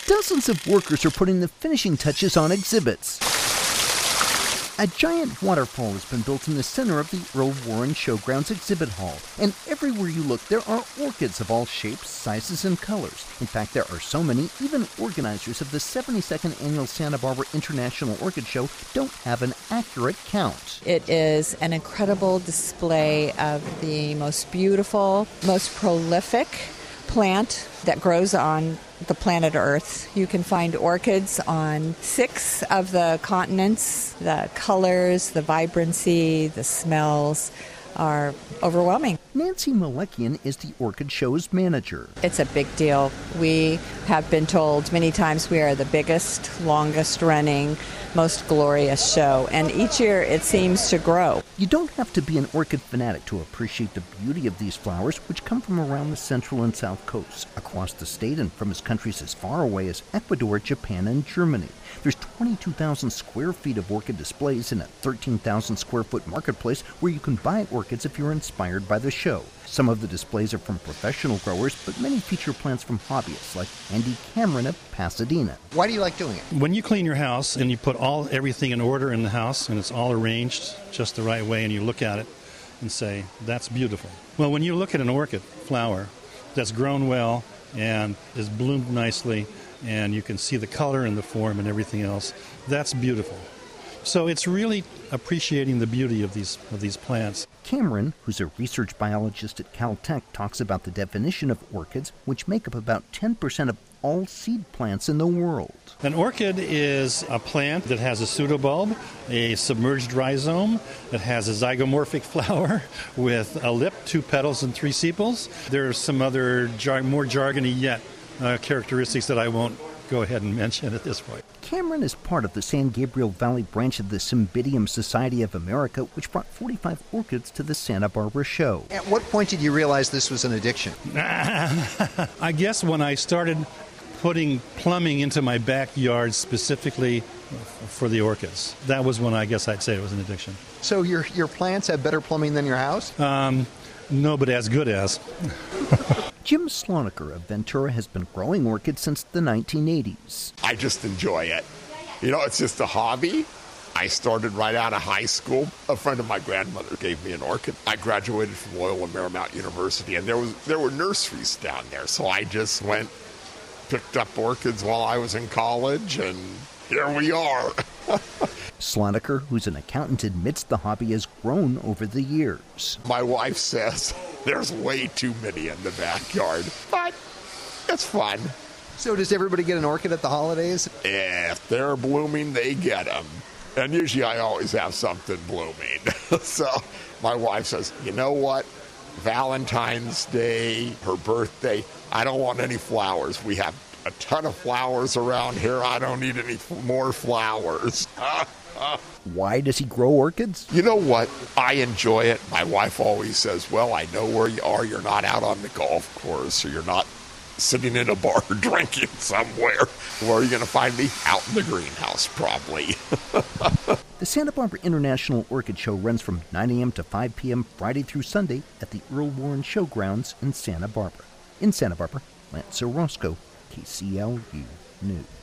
Dozens of workers are putting the finishing touches on exhibits. A giant waterfall has been built in the center of the Earl Warren Showgrounds exhibit hall, and everywhere you look there are orchids of all shapes, sizes, and colors. In fact, there are so many, even organizers of the 72nd Annual Santa Barbara International Orchid Show don't have an accurate count. It is an incredible display of the most beautiful, most prolific plant that grows on the planet Earth. You can find orchids on 6 of the continents. The colors, the vibrancy, the smells are overwhelming. Nancy Malekian is the Orchid Show's manager. It's a big deal. We have been told many times we are the biggest, longest running, most glorious show, and each year it seems to grow. You don't have to be an orchid fanatic to appreciate the beauty of these flowers, which come from around the central and south coasts, across the state and from countries as far away as Ecuador, Japan, and Germany. There's 22,000 square feet of orchid displays in a 13,000 square foot marketplace where you can buy orchids if you're inspired by the show. Some of the displays are from professional growers, but many feature plants from hobbyists like Andy Cameron of Pasadena. Why do you like doing it? When you clean your house and you put everything in order in the house and it's all arranged just the right way and you look at it and say, that's beautiful. Well, when you look at an orchid flower that's grown well and is bloomed nicely and you can see the color and the form and everything else, that's beautiful. So it's really appreciating the beauty of these plants. Cameron, who's a research biologist at Caltech, talks about the definition of orchids, which make up about 10% of all seed plants in the world. An orchid is a plant that has a pseudobulb, a submerged rhizome, that has a zygomorphic flower with a lip, 2 petals, and 3 sepals. There are some other more jargony yet characteristics that I won't go ahead and mention at this point. Cameron is part of the San Gabriel Valley branch of the Cymbidium Society of America, which brought 45 orchids to the Santa Barbara show. At what point did you realize this was an addiction? I guess when I started putting plumbing into my backyard specifically for the orchids. That was when I guess I'd say it was an addiction. So your plants have better plumbing than your house? No, but as good as. Jim Sloniker of Ventura has been growing orchids since the 1980s. I just enjoy it. You know, it's just a hobby. I started right out of high school. A friend of my grandmother gave me an orchid. I graduated from Loyola Marymount University, and there were nurseries down there. So I just picked up orchids while I was in college, and here we are. Sloniker, who's an accountant, admits the hobby has grown over the years. My wife says there's way too many in the backyard, but it's fun. So does everybody get an orchid at the holidays? If they're blooming, they get them. And usually I always have something blooming. So my wife says, you know what? Valentine's Day, her birthday, I don't want any flowers. We have a ton of flowers around here. I don't need any more flowers. Why does he grow orchids? You know what? I enjoy it. My wife always says, well, I know where you are. You're not out on the golf course, or you're not sitting in a bar drinking somewhere. Where are you going to find me? Out in the greenhouse, probably. The Santa Barbara International Orchid Show runs from 9 a.m. to 5 p.m. Friday through Sunday at the Earl Warren Showgrounds in Santa Barbara. In Santa Barbara, Lance Orozco, KCLU News.